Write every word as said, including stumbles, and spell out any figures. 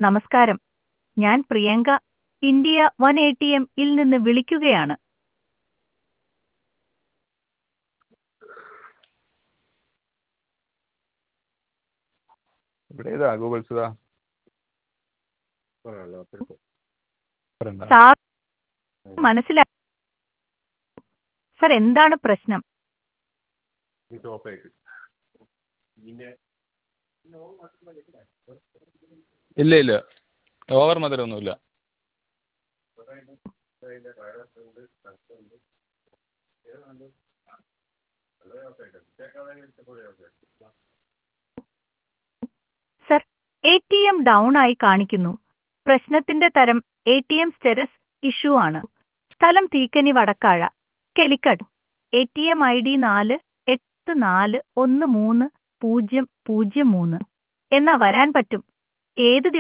നമസ്കാരം. ഞാൻ Priyanka, India one A T M ഇൽ നിന്ന് വിളിക്കുകയാണ്. ഇവിടെ ഏതാ ഗൂഗിൾ സുധാ സാർ മനസ്സിലാ സർ എന്താണ് പ്രശ്നം? ഇല്ല ഇല്ല ഓവർ മധുരമൊന്നുമില്ല. Sir, A T M down ആയി കാണിക്കുന്നു. പ്രശ്നത്തിന്റെ തരം A T M status issue ആണ്. സ്ഥലം തീക്കനി വടക്കാഴ, കെലിക്കട്. A T M I D നാല് എട്ട് നാല് ഒന്ന് മൂന്ന് പൂജ്യം പൂജ്യം മൂന്ന്. എന്നാ വരാൻ പറ്റും. ഏത്